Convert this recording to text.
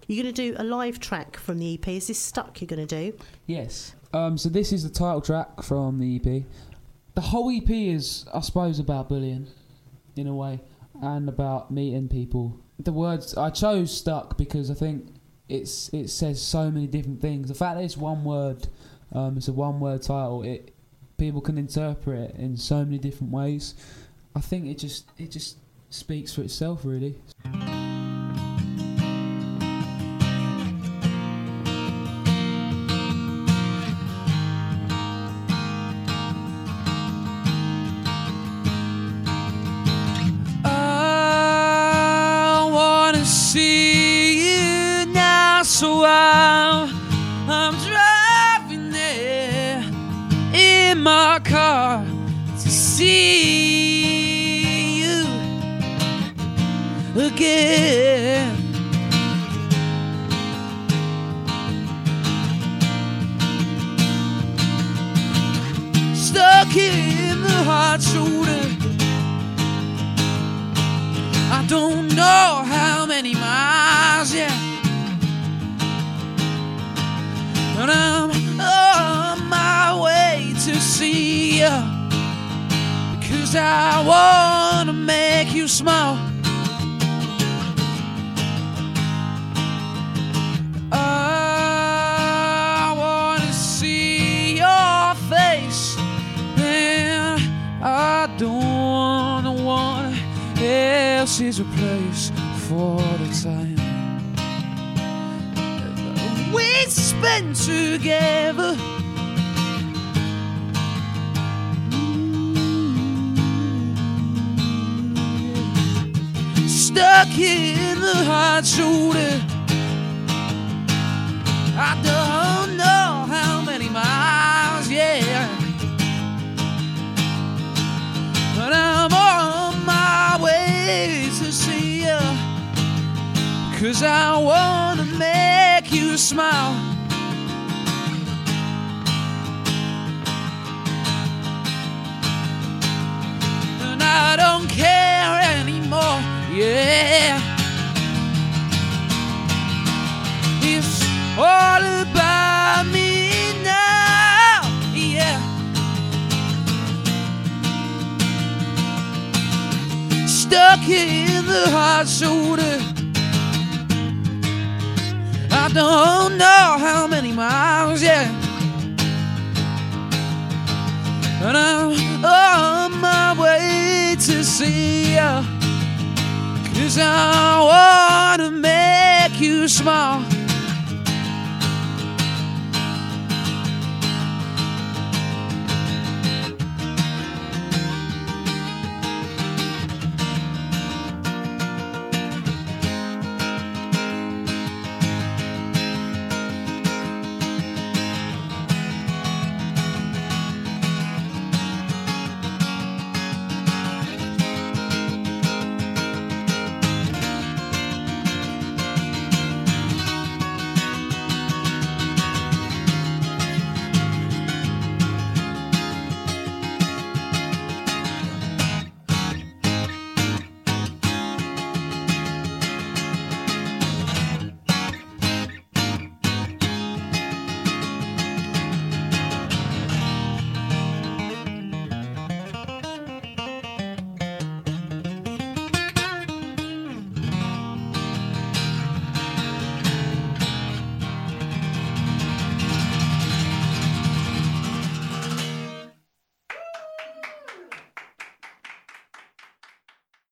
You're going to do a live track from the EP. Is this Stuck you're going to do? Yes. So this is the title track from the EP. The whole EP is, I suppose, about bullying, in a way, and about meeting people. The words I chose Stuck because I think it says so many different things. The fact that it's one word, it's a one-word title. People can interpret it in so many different ways. I think it just speaks for itself, really. So I'm driving there in my car to see you again. Stuck in the hot shoulder. I don't know how many miles, yeah. And I'm on my way to see you, because I wanna make you smile. I wanna see your face, and I don't wanna want else's place for the time we spend together. Stuck in the hot shoulder. I don't know how many miles, yeah, but I'm on my way to see you, 'cause I wanna make you smile. And I don't care anymore, yeah. It's all about me now, yeah. Stuck in the hot shoulder. I don't know how many miles, yeah, and I'm on my way to see you, 'cause I wanna make you smile.